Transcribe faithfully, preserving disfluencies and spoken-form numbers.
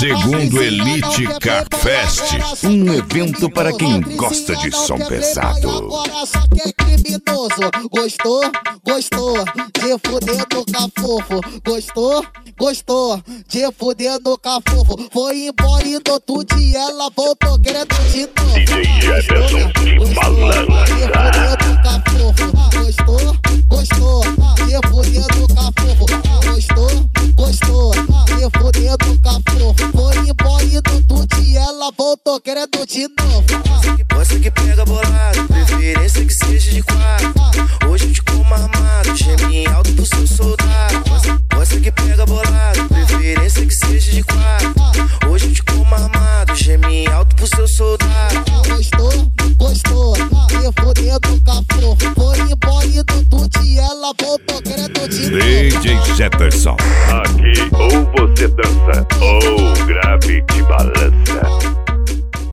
Segundo Elite Car Fest, um evento para quem gosta de som pesado. Agora só que é criminoso. Gostou? Gostou de fuder no cafofo. Gostou? Gostou de fuder no cafofo. Foi embora e no outro dia ela voltou querendo de novo. D J Jefferson de balança. Gostou? Gostou de fuder no cafofo. Gostou? Gostou de fuder no cafofo. Foi embora e no outro dia ela voltou querendo de novo. Gosta que pega bolado, preferência que seja de quatro. Hoje eu te como armado, geme alto pro seu soldado. Gosta que pega bolado, preferência que seja de quatro. Hoje eu te como armado, geme alto pro seu soldado. Gostou? Gostou de fuder no cafofo. Foi embora e no outro dia ela voltou querendo de novo. D J Jefferson. Aqui ou você dança ou grave de balança.